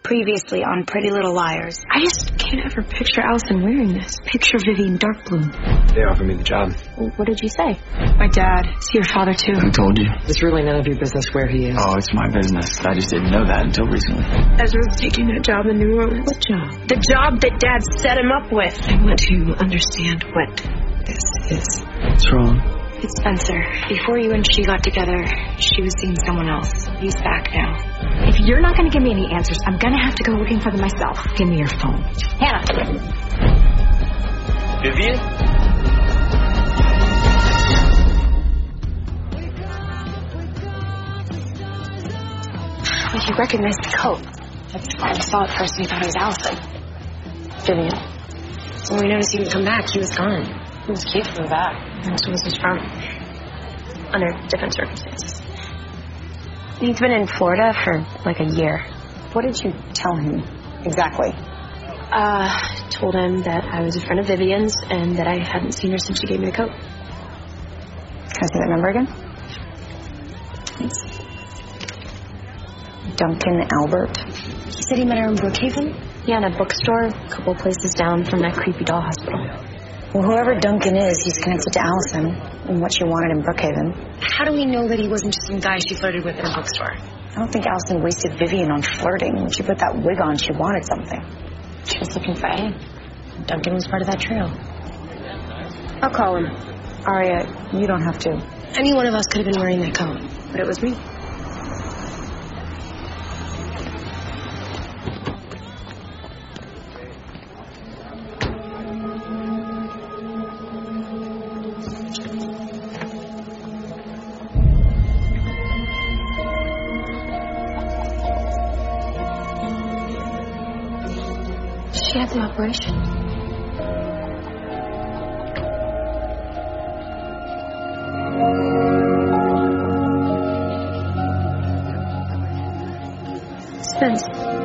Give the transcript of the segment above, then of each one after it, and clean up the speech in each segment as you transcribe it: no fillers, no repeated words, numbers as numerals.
Previously on Pretty Little Liars. I just can't ever picture Allison wearing this. Picture Vivian dark blue. They offered me the job. What did you say? My dad. Is he your father too? Who told you? It's really none of your business where he is. Oh, it's my business. I just didn't know that until recently. Ezra's taking that job in New Orleans. What job? The job that Dad set him up with. I want to understand what this is. What's wrong? It's Spencer. Before you and she got together, she was seeing someone else. He's back now. If you're not going to give me any answers, I'm going to have to go looking for them myself. Give me your phone. Hannah. Vivian? Well, he recognized the coat. That's why I saw it first and he thought it was Allison. Vivian. So when we noticed he didn't come back, he was gone. He was cute from the back. And so was his firm. Under different circumstances. He's been in Florida for like a year. What did you tell him exactly? Told him that I was a friend of Vivian's and that I hadn't seen her since she gave me the coat. Can I see that number again? Duncan Albert. He said he met her in Brookhaven. Yeah, in a bookstore, a couple places down from that creepy doll hospital. Well, whoever Duncan is, he's connected to Allison and what she wanted in Brookhaven. How do we know that he wasn't just some guy she flirted with in a bookstore? I don't think Allison wasted Vivian on flirting. When she put that wig on, she wanted something. She was looking for A. Duncan was part of that trio. I'll call him. Aria, you don't have to. Any one of us could have been wearing that coat, but it was me. She had the operation. Spence.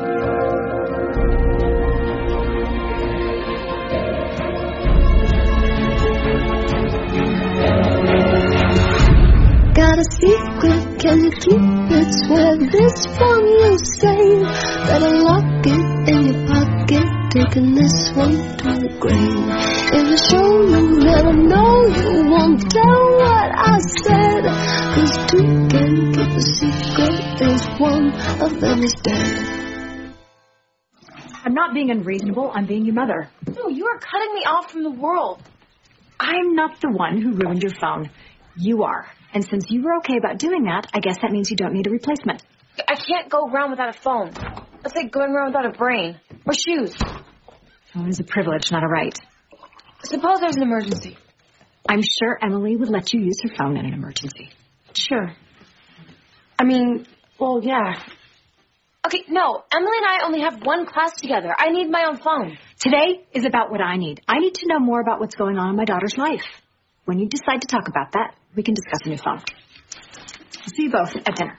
Got a secret, can you keep it? Swear this from you, say better lock it in your pocket. Taking this one to the grave. If I show you, let them know you won't tell what I said. 'Cause two can keep a secret if one of them is dead. I'm not being unreasonable. I'm being your mother. No, you are cutting me off from the world. I'm not the one who ruined your phone. You are. And since you were okay about doing that, I guess that means you don't need a replacement. I can't go around without a phone. That's like going around without a brain. Or shoes. Phone is a privilege, not a right. Suppose there's an emergency. I'm sure Emily would let you use her phone in an emergency. Sure. I mean, well, yeah. Okay, no. Emily and I only have one class together. I need my own phone. Today is about what I need. I need to know more about what's going on in my daughter's life. When you decide to talk about that, we can discuss a new phone. I'll see you both at dinner.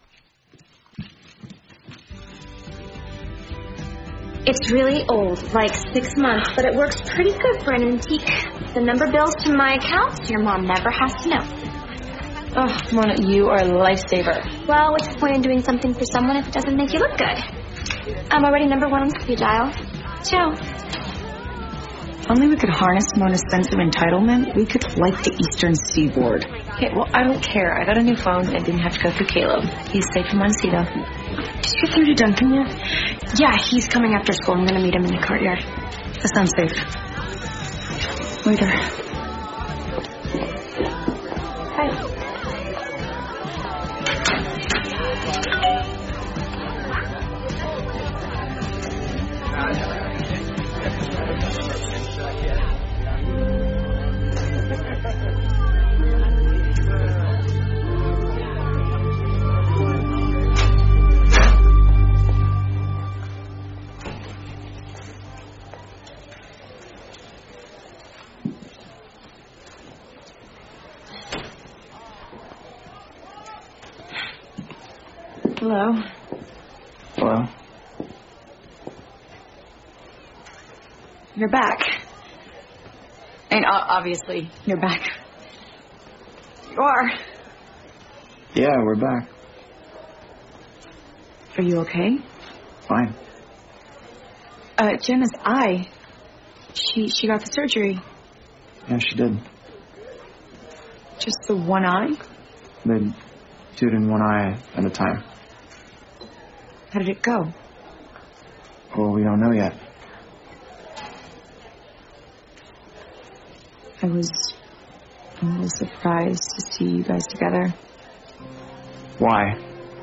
It's really old, like 6 months, but it works pretty good for an antique. The number bills to my account, your mom never has to know. Oh, Mona, you are a lifesaver. Well, what's the point in doing something for someone if it doesn't make you look good? I'm already number 1 on speed dial. Ciao. If only we could harness Mona's sense of entitlement, we could light the eastern seaboard. Okay, well, I don't care. I got a new phone and didn't have to go through Caleb. He's safe from Montecito. Did you get through to Duncan yet? Yeah, he's coming after school. I'm going to meet him in the courtyard. That sounds safe. Later. Bye. Hello. Hello. You're back. And obviously, you're back. You are. Yeah, we're back. Are you okay? Fine. Jenna's eye. She got the surgery. Yeah, she did. Just the one eye? They do it in one eye at a time. How did it go? Well, we don't know yet. I was a little surprised to see you guys together. Why?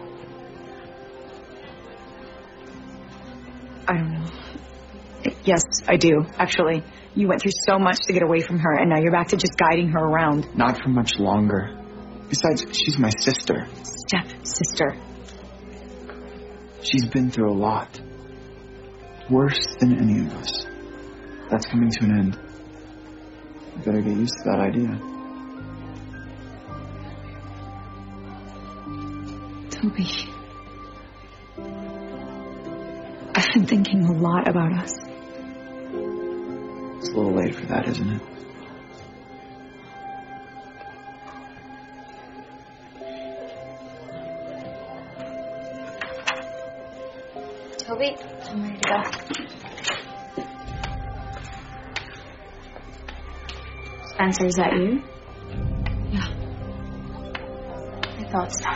I don't know. Yes, I do, actually. You went through so much to get away from her, and now you're back to just guiding her around. Not for much longer. Besides, she's my sister. Step-sister. She's been through a lot. Worse than any of us. That's coming to an end. You better get used to that idea. Toby. I've been thinking a lot about us. It's a little late for that, isn't it? Toby, I'm ready to go. Spencer, is that you? Yeah. I thought so.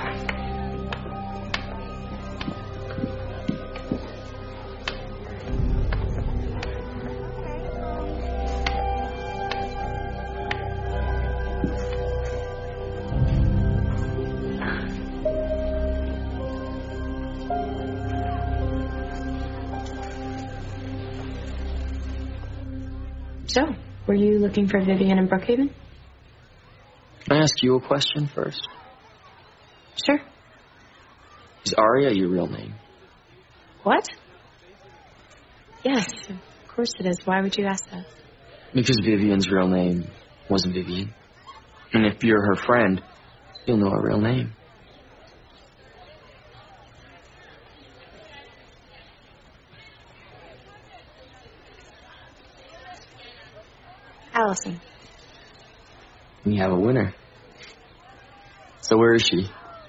So, were you looking for Vivian in Brookhaven? Can I ask you a question first? Sure. Is Aria your real name? What? Yes, of course it is. Why would you ask that? Because Vivian's real name wasn't Vivian. And if you're her friend, you'll know her real name. Allison. We have a winner. So where is she?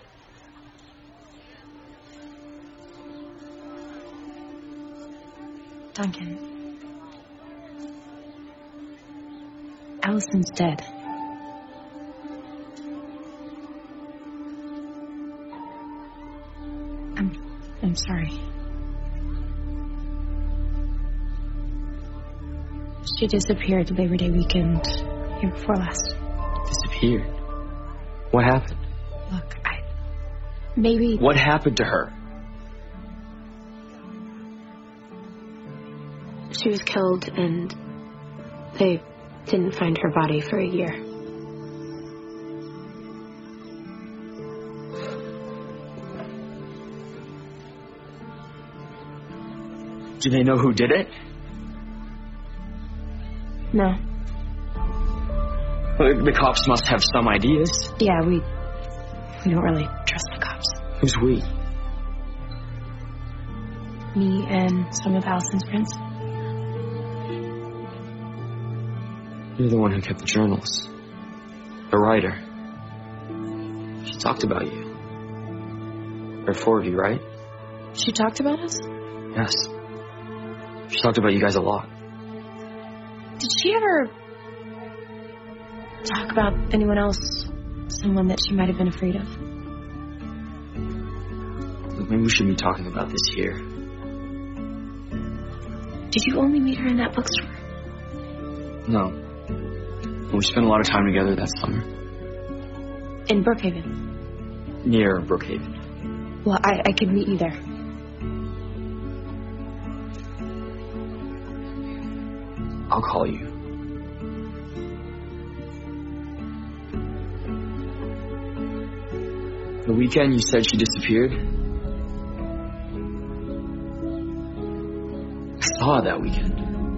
Duncan. Allison's dead. I'm sorry. She disappeared Labor Day weekend year before last. Disappeared? What happened? Look, maybe... What happened to her? She was killed and they didn't find her body for a year. Do they know who did it? No. The cops must have some ideas. Yeah, we don't really trust the cops. Who's we? Me and some of Allison's friends. You're the one who kept the journals. The writer. She talked about you. There are 4 of you, right? She talked about us? Yes. She talked about you guys a lot. Did she ever talk about anyone else? Someone that she might have been afraid of? Look, maybe we shouldn't be talking about this here. Did you only meet her in that bookstore? No. But we spent a lot of time together that summer. In Brookhaven? Near Brookhaven. Well, I could meet you there. I'll call you. The weekend you said she disappeared, I saw her that weekend.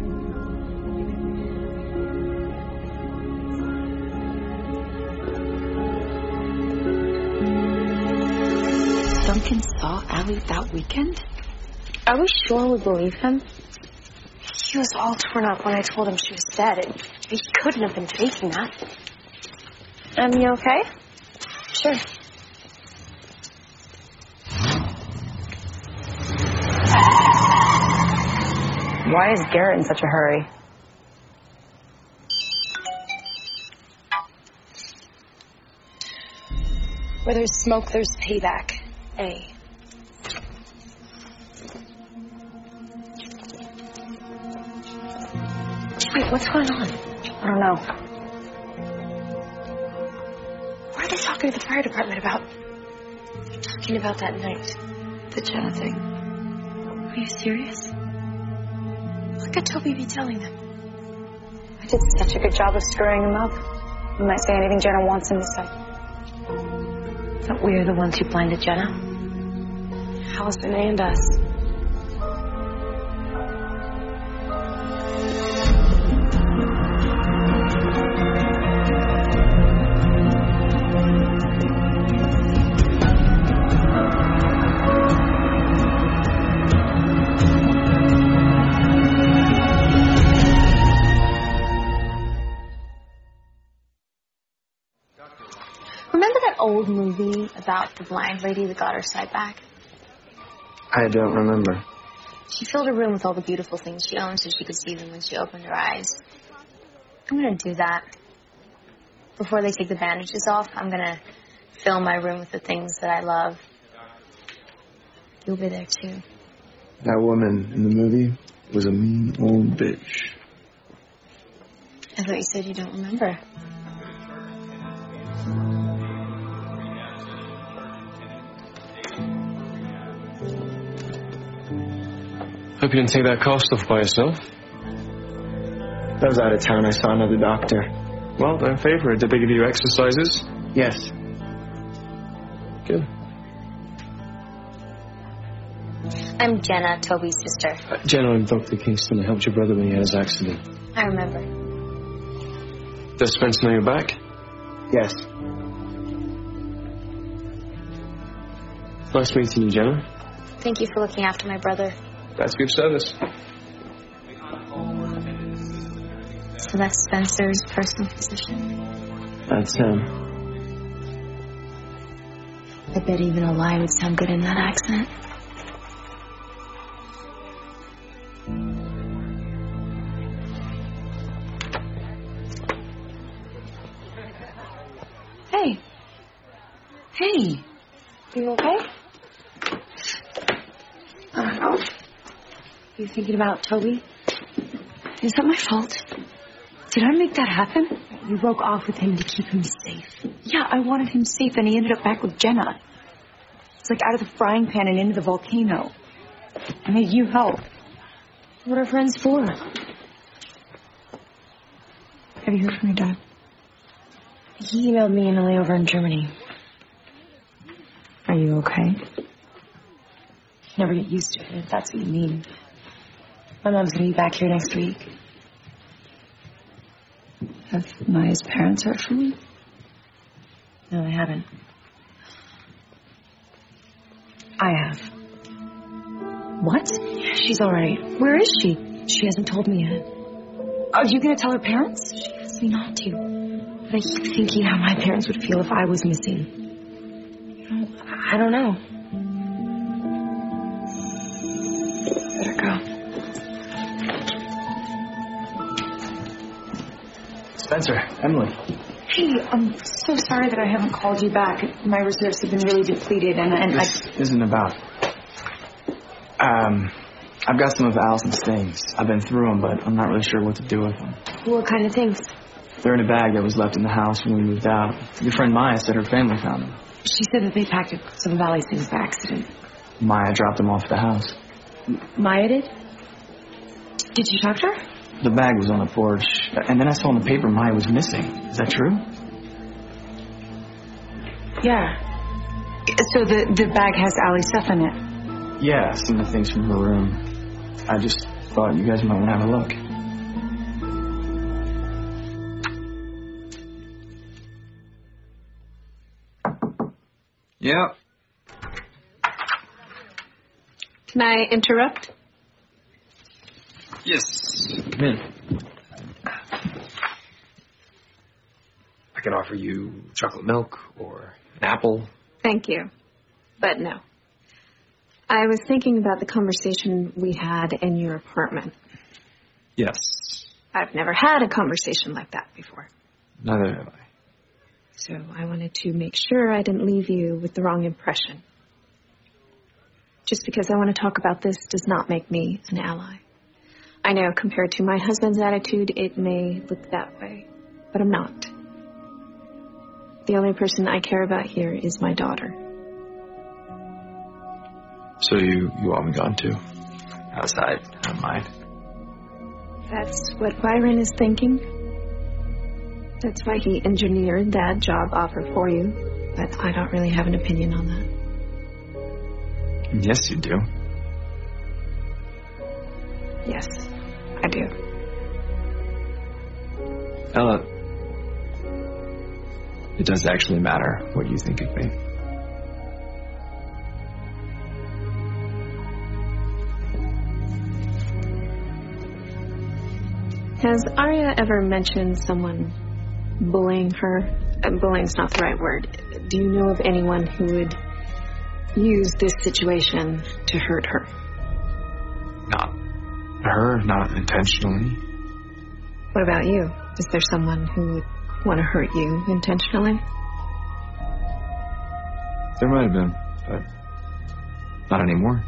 Duncan saw Allie that weekend? Are we sure we believe him? He was all torn up when I told him she was dead. He couldn't have been faking that. You okay? Sure. Why is Garrett in such a hurry? Where there's smoke, there's payback. A. Wait, what's going on? I don't know. What are they talking to the fire department about? They're talking about that night. The Jenna thing. Are you serious? What could Toby be telling them? I did such a good job of stirring him up. He might say anything Jenna wants him to say. But we're the ones who blinded Jenna. Allison and us. Remember that old movie about the blind lady that got her sight back? I don't remember. She filled her room with all the beautiful things she owned so she could see them when she opened her eyes. I'm going to do that. Before they take the bandages off, I'm going to fill my room with the things that I love. You'll be there, too. That woman in the movie was a mean old bitch. I thought you said you don't remember. Hope you didn't take that cast off by yourself. I was out of town. I saw another doctor. Well, don't favor it. Did they give you exercises? Yes. Good. I'm Jenna, Toby's sister. Jenna, I'm Dr. Kingston. I helped your brother when he had his accident. I remember. Does Spencer know you're back? Yes. Nice meeting you, Jenna. Thank you for looking after my brother. That's good service. So that's Spencer's personal physician. That's him. I bet even a lie would sound good in that accent. Hey. Hey. You okay? You thinking about Toby? Is that my fault? Did I make that happen? You broke off with him to keep him safe. Yeah, I wanted him safe, and he ended up back with Jenna. It's like out of the frying pan and into the volcano. I made you help. What are friends for? Have you heard from your dad? He emailed me and Ellie over in Germany. Are you okay? Never get used to it, if that's what you mean. My mom's gonna be back here next week. Have Maya's parents heard from you? No, I haven't. I have. What? Yeah, she's all right. Where is she? She hasn't told me yet. Are you gonna tell her parents? She asked me not to. But I keep thinking how my parents would feel if I was missing. I don't know. Better go. Spencer, Emily. Hey, I'm so sorry that I haven't called you back. My reserves have been really depleted, and This isn't about. I've got some of Allison's things. I've been through them, but I'm not really sure what to do with them. What kind of things? They're in a bag that was left in the house when we moved out. Your friend Maya said her family found them. She said that they packed up some of Allie's things by accident. Maya dropped them off at the house. Maya did? Did you talk to her? The bag was on the porch, and then I saw in the paper Maya was missing. Is that true? Yeah. So the bag has Allie's stuff in it? Yeah, some of the things from her room. I just thought you guys might want to have a look. Yeah. Can I interrupt? Yes. Come in. I can offer you chocolate milk or an apple. Thank you. But no. I was thinking about the conversation we had in your apartment. Yes. I've never had a conversation like that before. Neither have I. So I wanted to make sure I didn't leave you with the wrong impression. Just because I want to talk about this does not make me an ally. I know compared to my husband's attitude, it may look that way, but I'm not. The only person I care about here is my daughter. So you want me gone too? Outside, I don't mind. That's what Byron is thinking. That's why he engineered that job offer for you. But I don't really have an opinion on that. Yes, you do. Yes, I do. Ella, it does actually matter what you think of me. Has Arya ever mentioned someone bullying her? Bullying's not the right word. Do you know of anyone who would use this situation to hurt her? Not her, not intentionally. What about you? Is there someone who would want to hurt you intentionally? There might have been, but not anymore.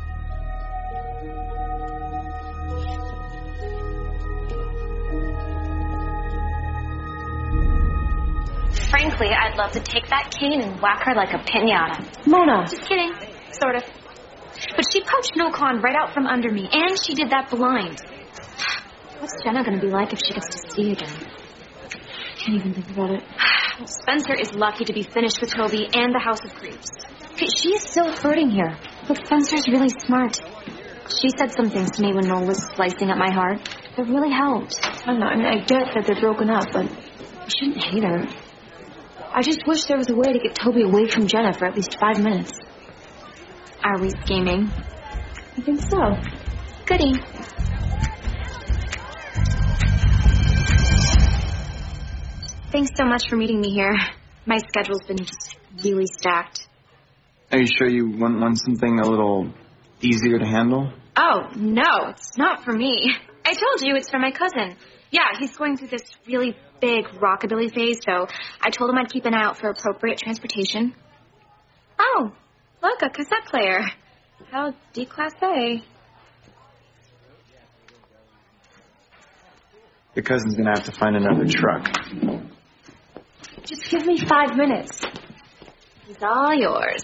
Frankly, I'd love to take that cane and whack her like a piñata. Mona! Just kidding. Sort of. But she poached Noquan right out from under me, and she did that blind. What's Jenna going to be like if she gets to see again? Can't even think about it. Spencer is lucky to be finished with Toby and the House of Creeps. She is still hurting here. But Spencer's really smart. She said some things to me when Noel was slicing at my heart. It really helped. I know, I mean, I get that they're broken up, but you shouldn't hate her. I just wish there was a way to get Toby away from Jenna for at least 5 minutes. Are we scheming? I think so. Goody. Thanks so much for meeting me here. My schedule's been just really stacked. Are you sure you wouldn't want something a little easier to handle? Oh, no, it's not for me. I told you it's for my cousin. Yeah, he's going through this really big rockabilly phase, so I told him I'd keep an eye out for appropriate transportation. Oh, look, a cassette player. How déclassé. Your cousin's gonna have to find another truck. Just give me 5 minutes. He's all yours.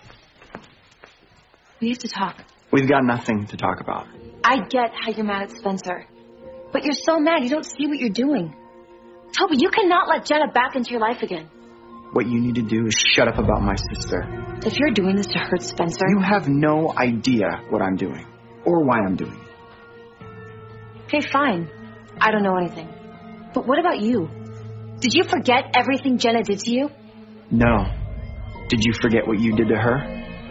We have to talk. We've got nothing to talk about. I get how you're mad at Spencer. But you're so mad you don't see what you're doing. Toby, you cannot let Jenna back into your life again. What you need to do is shut up about my sister. If you're doing this to hurt Spencer... You have no idea what I'm doing. Or why I'm doing it. Okay, fine. I don't know anything. But what about you? Did you forget everything Jenna did to you? No. Did you forget what you did to her?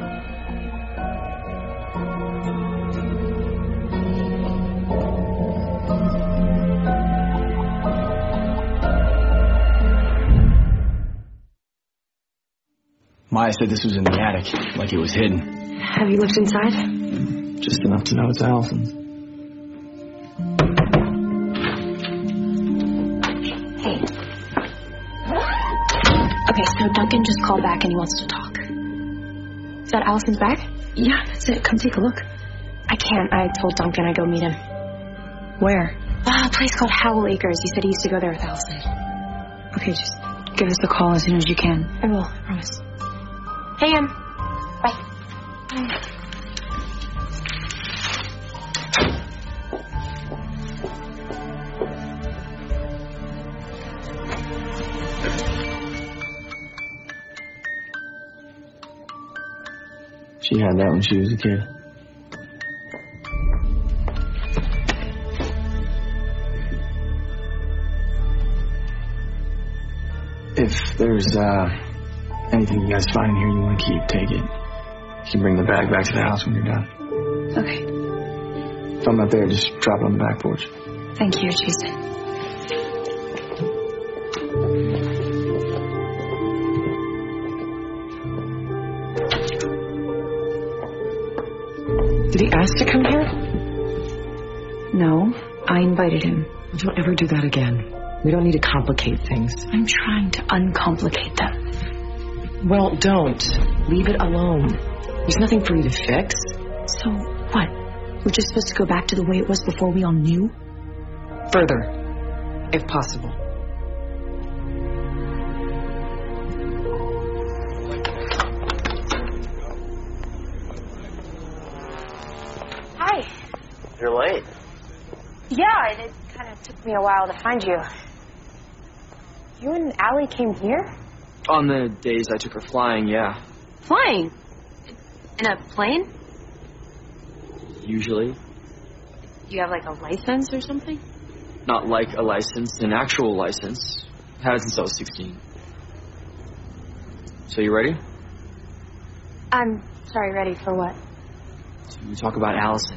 Maya said this was in the attic, like it was hidden. Have you looked inside? Just enough to know it's Allison's. Hey. Okay, so Duncan just called back and he wants to talk. Is that Allison's bag? Yeah, that's it. Come take a look. I can't. I told Duncan I'd go meet him. Where? A place called Howell Acres. He said he used to go there with Allison. Okay, just give us a call as soon as you can. I will, I promise. Hey, Em. Bye. She had that when she was a kid. If there's anything you guys find in here you want to keep, take it. You can bring the bag back to the house when you're done. Okay. If I'm not there, just drop it on the back porch. Thank you, Jason. Did he ask to come here? No. I invited him. Don't ever do that again. We don't need to complicate things. I'm trying to uncomplicate them. Well, don't. Leave it alone. There's nothing for you to fix. So what? We're just supposed to go back to the way it was before we all knew? Further, if possible. Hi. You're late. Yeah, it kind of took me a while to find you. You and Allie came here? On the days I took her flying, yeah. Flying? In a plane? Usually. You have like a license or something? Not like a license, an actual license. Had it since I was 16. So you ready? I'm sorry, ready for what? To talk about Allison.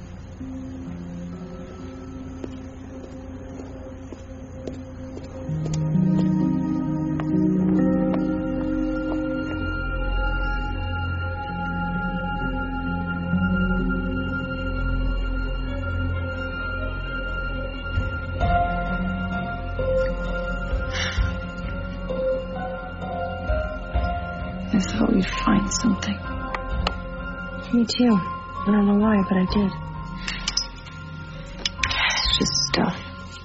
I thought we'd find something. Me too. I don't know why, but I did. It's just stuff.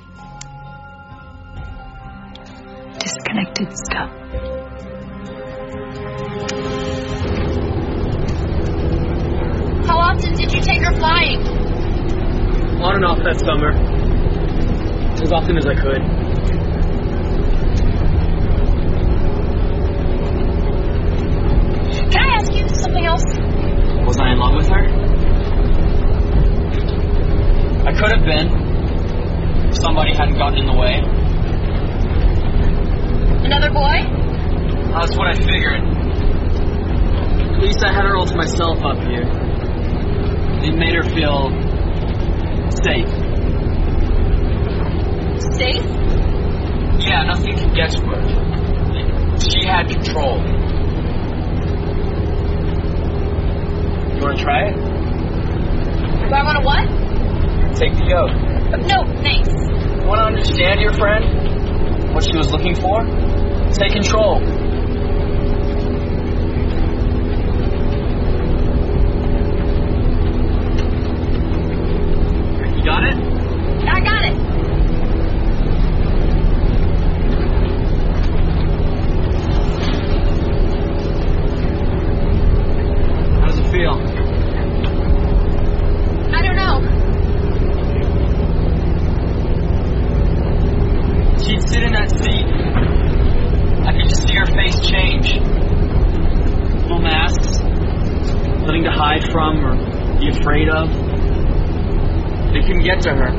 Disconnected stuff. How often did you take her flying? On and off that summer. As often as I could. Can I ask you something else? Was I in love with her? I could have been. If somebody hadn't gotten in the way. Another boy? That's what I figured. At least I had her all to myself up here. It made her feel safe. Safe? Yeah, nothing could get to her. She had control. You want to try it? Do I want to what? Take the oath. No, thanks. You want to understand your friend? What she was looking for? Take control. You got it? I got it. How does it feel? I don't know. She'd sit in that seat. I could just see her face change. No masks. Nothing to hide from or be afraid of. They couldn't get to her.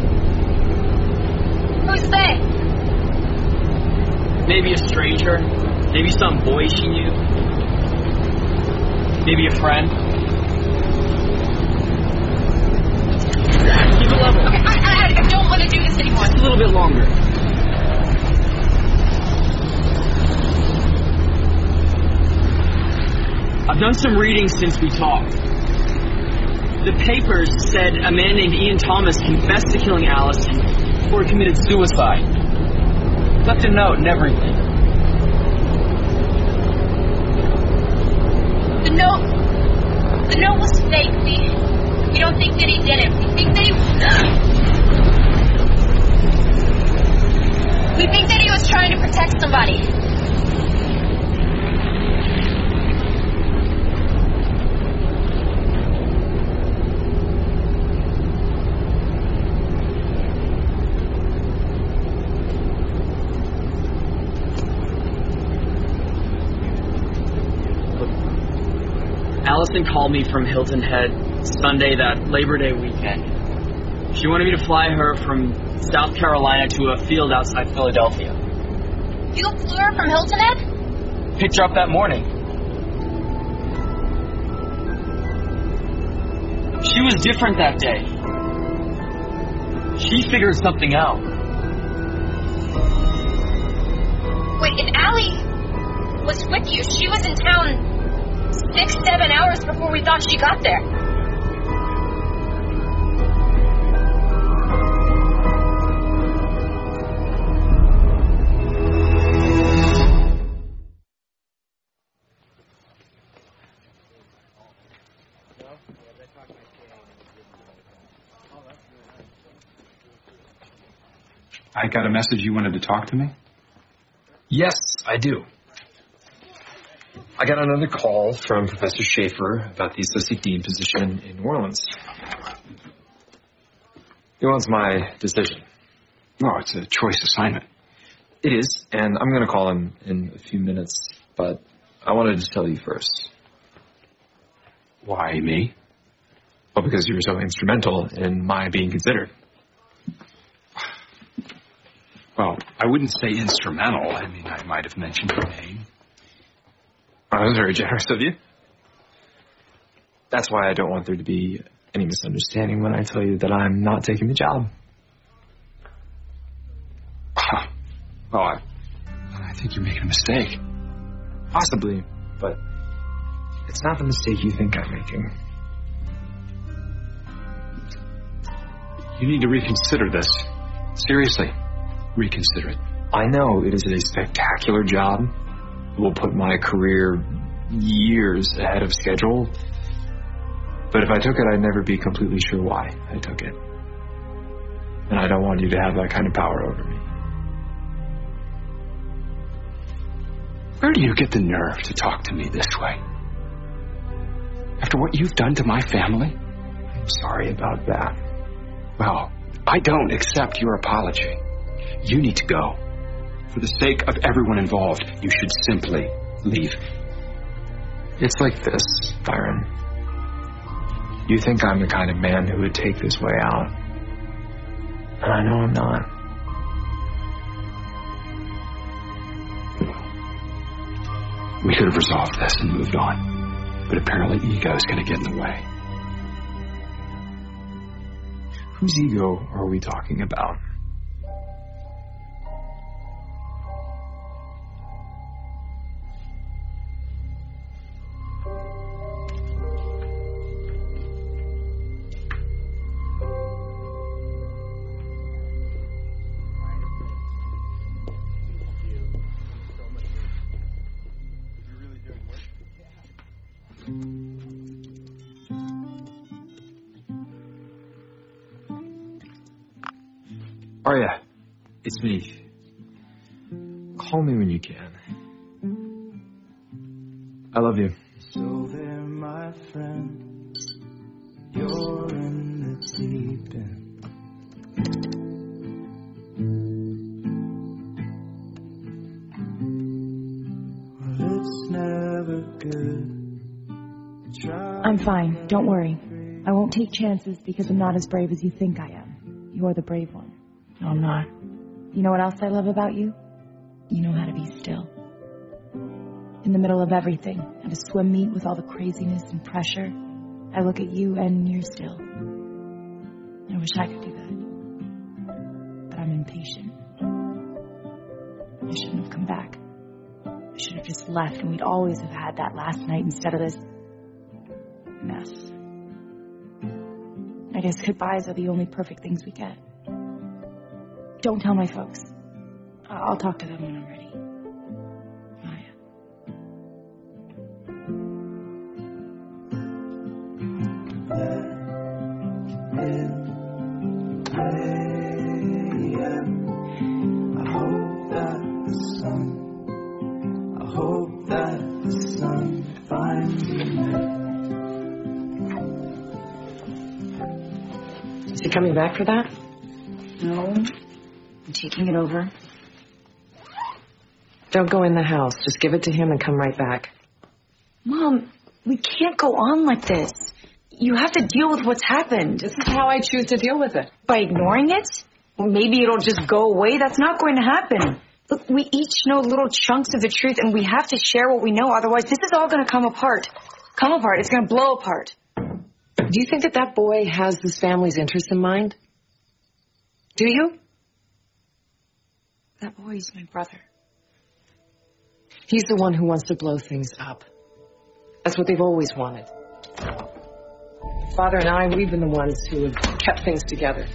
Who's they? Maybe a stranger. Maybe some boy she knew. Maybe a friend. Keep it level. Okay, I don't want to do this anymore. Just a little bit longer. I've done some reading since we talked. The papers said a man named Ian Thomas confessed to killing Allison before he committed suicide. Left a note and everything. The note was fake. We don't think that he did it. We think that he was trying to protect somebody. Allison called me from Hilton Head Sunday, that Labor Day weekend. She wanted me to fly her from South Carolina to a field outside Philadelphia. You flew her from Hilton Head? Picked her up that morning. She was different that day. She figured something out. Wait, and Allie was with you. She was in town 6-7 hours before we thought she got there. I got a message you wanted to talk to me? Yes, I do. I got another call from Professor Schaefer about the associate dean position in New Orleans. He wants my decision. Oh, it's a choice assignment. It is, and I'm going to call him in a few minutes, but I wanted to tell you first. Why me? Well, because you were so instrumental in my being considered. Well, I wouldn't say instrumental. I mean, I might have mentioned your name. That was very generous of you. That's why I don't want there to be any misunderstanding when I tell you that I'm not taking the job. Well, I think you're making a mistake. Possibly, but it's not the mistake you think I'm making. You need to reconsider this. Seriously, reconsider it. I know it is a spectacular job. It will put my career years ahead of schedule. But if I took it, I'd never be completely sure why I took it. And I don't want you to have that kind of power over me. Where do you get the nerve to talk to me this way? After what you've done to my family? I'm sorry about that. Well, I don't accept your apology. You need to go. For the sake of everyone involved, you should simply leave. It's like this, Byron. You think I'm the kind of man who would take this way out. And I know I'm not. We could have resolved this and moved on. But apparently ego is going to get in the way. Whose ego are we talking about? Arya, it's me. Call me when you can. I love you. So there, my friend, you're in the deep end. Well, it's never good. I'm fine. Don't worry. I won't take chances because I'm not as brave as you think I am. You're the brave one. No, I'm not. You know what else I love about you? You know how to be still. In the middle of everything, at a swim meet with all the craziness and pressure, I look at you and you're still. I wish I could do that. But I'm impatient. I shouldn't have come back. I should have just left and we'd always have had that last night instead of this mess. I guess goodbyes are the only perfect things we get. Don't tell my folks. I'll talk to them when I'm ready. I hope that the sun finds you. Is he coming back for that? No. I'm taking it over. Don't go in the house. Just give it to him and come right back. Mom, we can't go on like this. You have to deal with what's happened. This is how I choose to deal with it. By ignoring it? Well, maybe it'll just go away. That's not going to happen. Look, we each know little chunks of the truth, and we have to share what we know. Otherwise, this is all going to come apart. It's going to blow apart. Do you think that boy has this family's interest in mind? Do you? That boy's my brother. He's the one who wants to blow things up. That's what they've always wanted. Father and I, we've been the ones who have kept things together.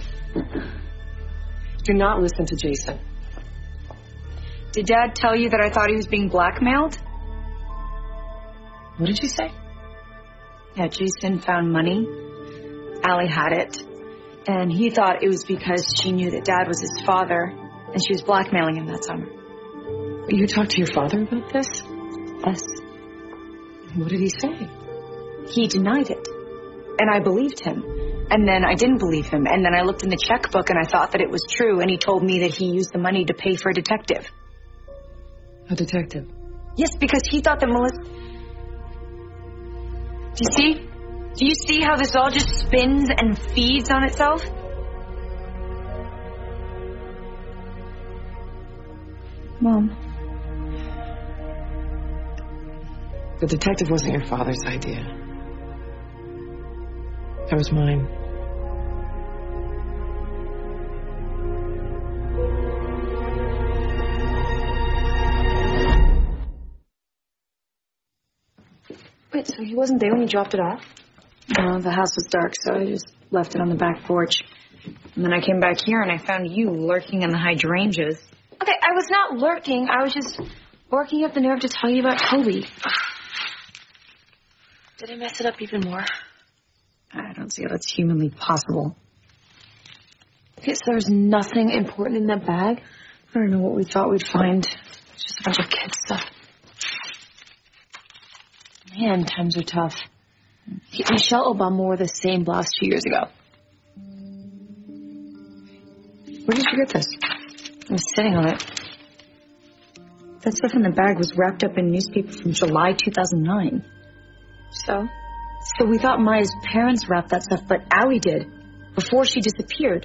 Do not listen to Jason. Did Dad tell you that I thought he was being blackmailed? What did you say? Yeah, Jason found money. Allie had it. And he thought it was because she knew that Dad was his father. And she was blackmailing him that summer. You talked to your father about this? Yes. What did he say? He denied it. And I believed him. And then I didn't believe him. And then I looked in the checkbook and I thought that it was true. And he told me that he used the money to pay for a detective. A detective? Yes, because he thought that Melissa... Do you see? Do you see how this all just spins and feeds on itself? Mom. The detective wasn't your father's idea. That was mine. Wait, so he wasn't there when you dropped it off? No, the house was dark, so I just left it on the back porch. And then I came back here and I found you lurking in the hydrangeas. Okay, I was not lurking. I was just working up the nerve to tell you about Toby. Did I mess it up even more? I don't see how that's humanly possible. Okay, so there's nothing important in that bag? I don't know what we thought we'd find. It's just a bunch of kid stuff. Man, times are tough. Michelle Obama wore the same blouse 2 years ago. Where did you get this? I was sitting on it. That stuff in the bag was wrapped up in newspaper from July 2009. So we thought Maya's parents wrapped that stuff, but Allie did, before she disappeared.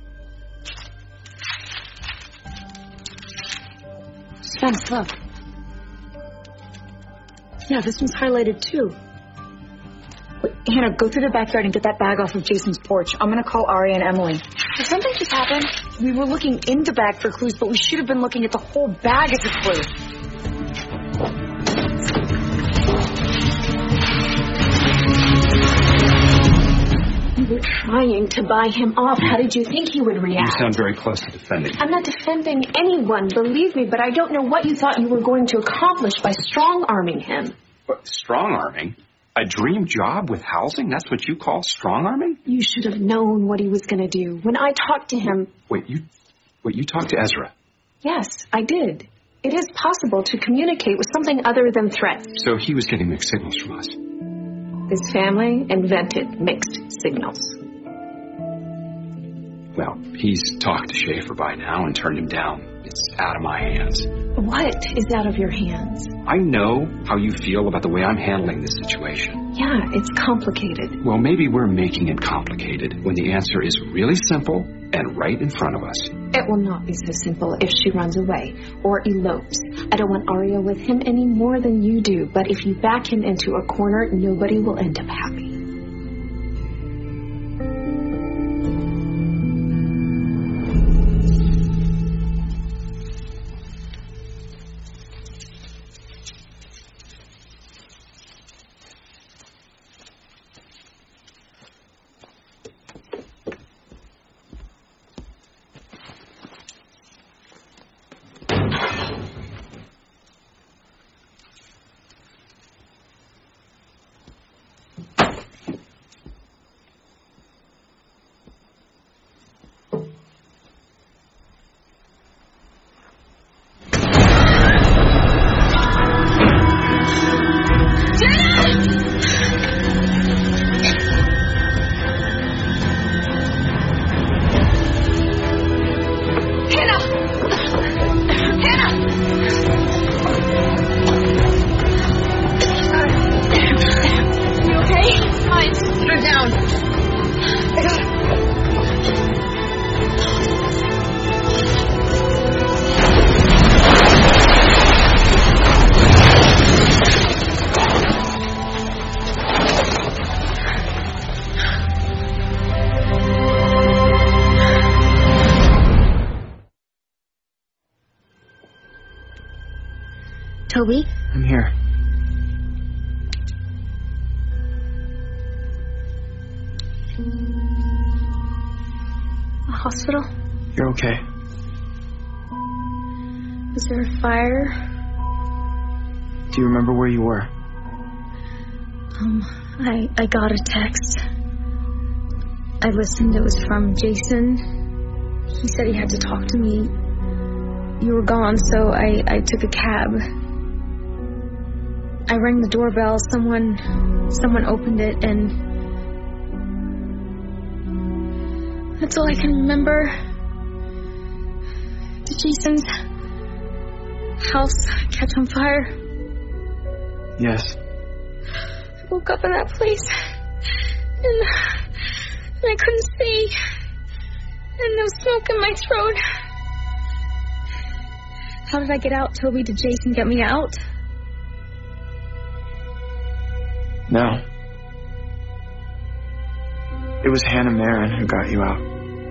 Spence, look. Yeah, this one's highlighted too. Wait, Hannah, go through the backyard and get that bag off of Jason's porch. I'm gonna call Aria and Emily. Did something just happen? We were looking in the bag for clues, but we should have been looking at the whole bag as a clue. You were trying to buy him off. How did you think he would react? You sound very close to defending him. I'm not defending anyone, believe me, but I don't know what you thought you were going to accomplish by strong-arming him. What, strong-arming? A dream job with housing? That's what you call strong-arming? You should have known what he was going to do. When I talked to him... Wait, you talked to Ezra? Yes, I did. It is possible to communicate with something other than threats. So he was getting mixed signals from us. His family invented mixed signals. Well, he's talked to Schaefer by now and turned him down. It's out of my hands. What is out of your hands? I know how you feel about the way I'm handling this situation. Yeah, it's complicated. Well, maybe we're making it complicated when the answer is really simple and right in front of us. It will not be so simple if she runs away or elopes. I don't want Aria with him any more than you do, but if you back him into a corner, nobody will end up happy. Toby? I'm here. A hospital? You're okay. Was there a fire? Do you remember where you were? I got a text. I listened. It was from Jason. He said he had to talk to me you were gone, so I took a cab. I rang the doorbell. Someone opened it, and that's all I can remember. Did Jason's house catch on fire? Yes. I woke up in that place, and I couldn't see, and there was smoke in my throat. How did I get out, Toby? Did Jason get me out? No. It was Hannah Marin who got you out.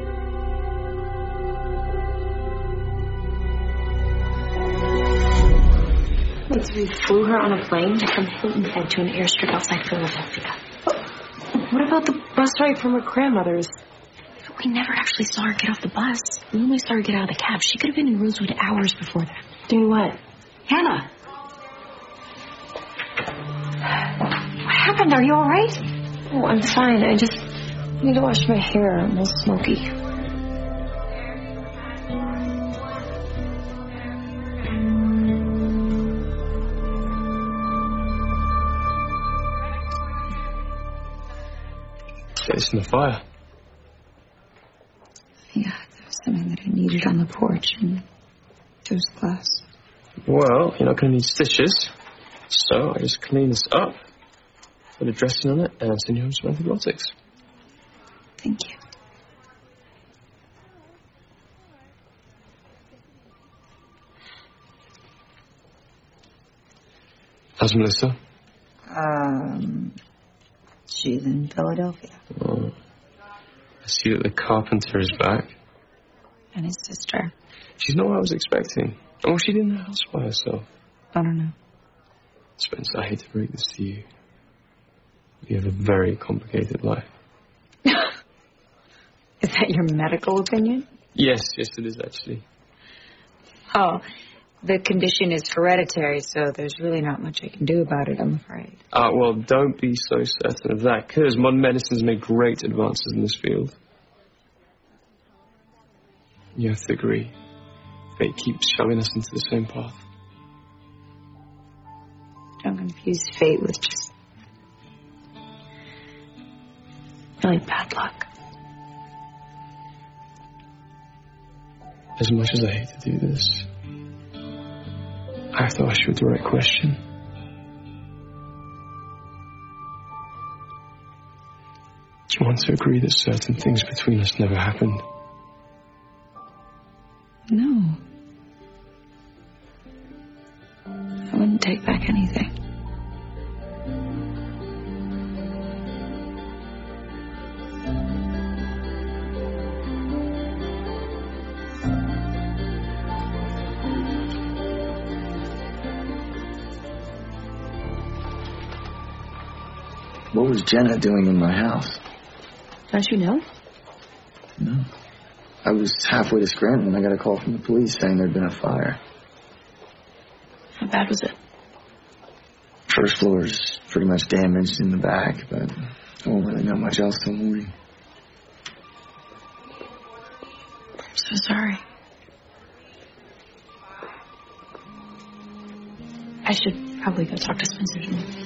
Wait, so we flew her on a plane from Hilton Head to an airstrip outside Philadelphia. What about the bus ride from her grandmother's? We never actually saw her get off the bus. We only saw her get out of the cab. She could have been in Rosewood hours before that. Doing what? Hannah! What happened? Are you all right? Oh, I'm fine. I just need to wash my hair. I'm all smoky. It's in the fire. Yeah, there was something that I needed on the porch, and there was glass. Well, you're not going to need stitches, so I just clean this up, put a dressing on it, and send you home some antibiotics. Thank you. How's Melissa? She's in Philadelphia. Oh. I see that the carpenter is back. And his sister. She's not what I was expecting. Oh, she didn't house by herself. I don't know. Spencer, I hate to break this to you. You have a very complicated life. Is that your medical opinion? Yes, it is actually. Oh, the condition is hereditary, so there's really not much I can do about it, I'm afraid. Well, don't be so certain of that, because modern medicine's made great advances in this field. You have to agree. Fate keeps shoving us into the same path. Don't confuse fate with just really bad luck. As much as I hate to do this, I have to ask you a direct question. Do you want to agree that certain things between us never happened? No. I wouldn't take back anything. What was Jenna doing in my house? Don't you know? No. I was halfway to Scranton and I got a call from the police saying there'd been a fire. How bad was it? First floor's pretty much damaged in the back, but I won't really know much else till morning. I'm so sorry. I should probably go talk to Spencer.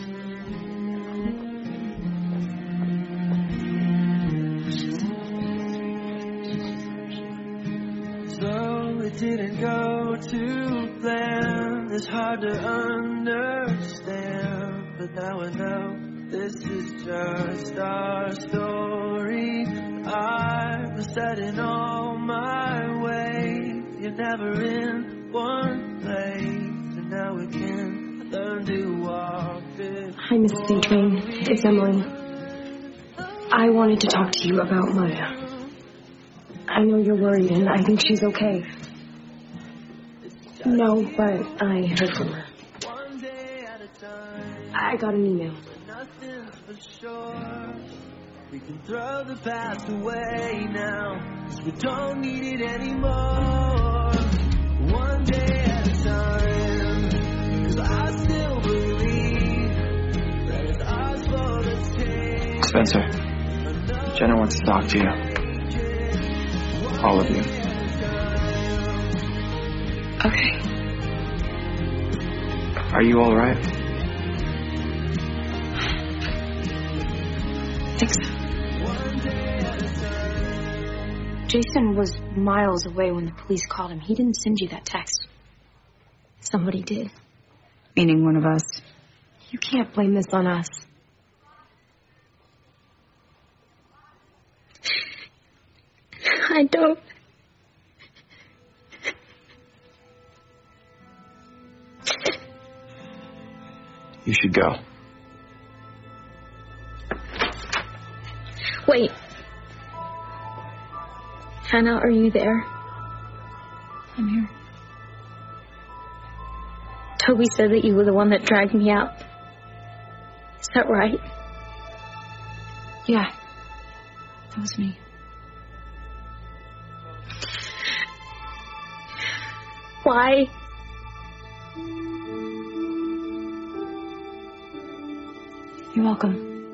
Didn't go to plan. It's hard to understand, but now I know this is just our story. I was set in all my ways. You're never in one place, and now we can learn to walk this. Hi, Mrs. St. Train. It's Emily. I wanted to talk to you about Maya. I know you're worried, and I think she's okay. No, but I heard from her. I got an email. We can throw the past away now, 'cause we don't need it anymore. One day at a time, 'cause I still believe that it's ours for the taking. Spencer, Jenna wants to talk to you. All of you. Okay. Are you all right? I think so. Jason was miles away when the police called him. He didn't send you that text. Somebody did. Meaning one of us. You can't blame this on us. I don't. You should go. Wait. Hannah, are you there? I'm here. Toby said that you were the one that dragged me out. Is that right? Yeah. That was me. Why? You're welcome.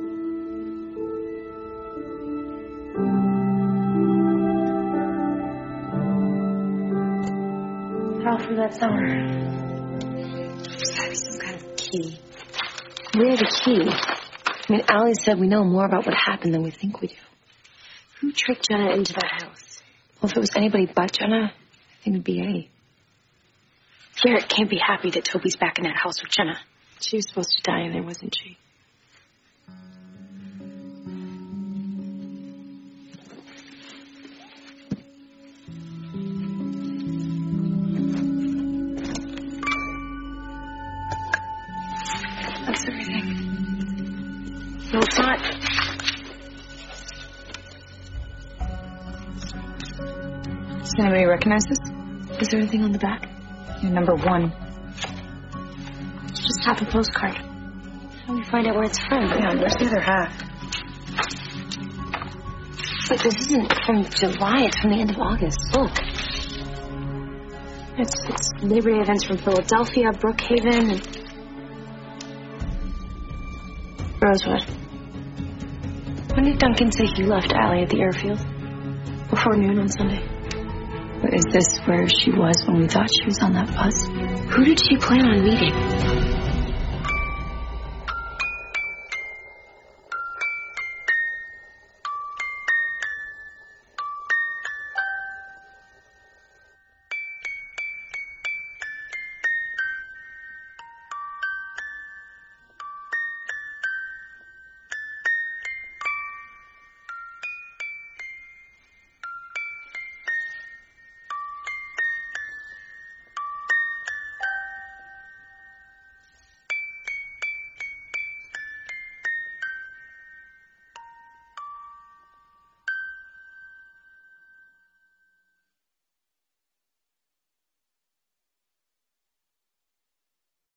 How for that summer? There's gotta be some kind of key. Where's the key? I mean, Allie said we know more about what happened than we think we do. Who tricked Jenna into that house? Well, if it was anybody but Jenna, I think it'd be A. Garrett can't be happy that Toby's back in that house with Jenna. She was supposed to die in there, wasn't she? That's everything. No, it's not. Does anybody recognize this? Is there anything on the back? Yeah, number 1. It's just half a postcard. How do we find out where it's from? Yeah, where's the other half? But this isn't from July. It's from the end of August. Look. It's Labor Day events from Philadelphia, Brookhaven, and Rosewood. When did Duncan say he left Allie at the airfield? Before noon on Sunday. But is this where she was when we thought she was on that bus? Who did she plan on meeting?